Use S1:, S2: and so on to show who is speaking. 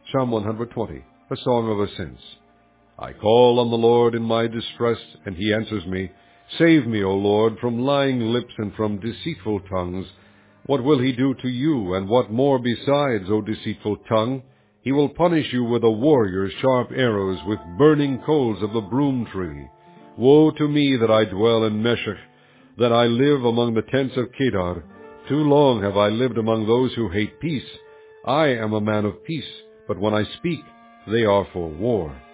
S1: Psalm 120, a song of ascents. I call on the Lord in my distress, and he answers me. Save me, O Lord, from lying lips and from deceitful tongues. What will he do to you, and what more besides, O deceitful tongue? He will punish you with a warrior's sharp arrows, with burning coals of the broom tree. Woe to me that I dwell in Meshech, that I live among the tents of Kedar. Too long have I lived among those who hate peace. I am a man of peace, but when I speak, they are for war.